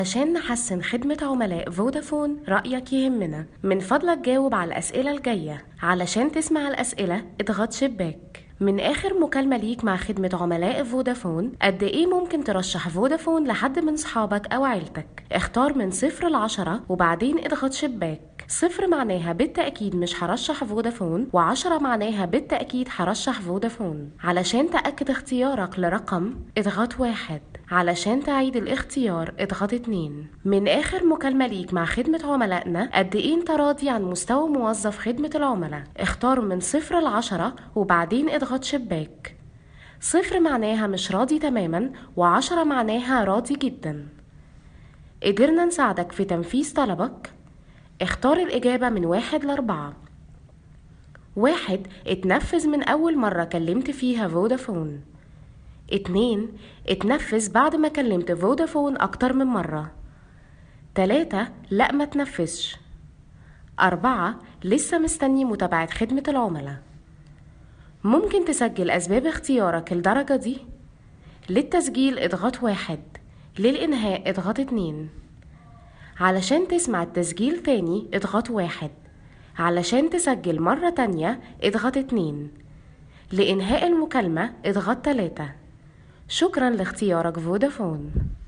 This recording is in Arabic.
عشان نحسن خدمة عملاء فودافون رأيك يهمنا. من فضلك جاوب على الأسئلة الجاية. علشان تسمع الأسئلة اضغط شباك. من آخر مكالمة ليك مع خدمة عملاء فودافون، قد إيه ممكن ترشح فودافون لحد من صحابك أو عيلتك؟ اختار من 0 ل10 وبعدين اضغط شباك. 0 معناها بالتأكيد مش هرشح فودافون، و10 معناها بالتأكيد هرشح فودافون. علشان تأكد اختيارك لرقم اضغط 1. علشان تعيد الاختيار اضغط 2. من آخر مكالمة ليك مع خدمة عملائنا، قد إيه انت راضي عن مستوى موظف خدمة العملاء؟ اختار من 0 ل10 وبعدين اضغط شباك. 0 معناها مش راضي تماما، و10 معناها راضي جدا. قدرنا نساعدك في تنفيذ طلبك؟ اختار الإجابة من 1 ل4. 1. اتنفذ من أول مرة كلمت فيها فودافون. 2. اتنفذ بعد ما كلمت فودافون أكتر من مرة. 3. لا ما تنفذش. 4. لسه مستني متابعة خدمة العملاء. ممكن تسجل أسباب اختيارك الدرجة دي؟ للتسجيل اضغط 1. للإنهاء اضغط 2. علشان تسمع التسجيل تاني اضغط 1. علشان تسجل مرة تانية اضغط 2. لإنهاء المكالمة اضغط 3. شكرا لاختيارك فودافون.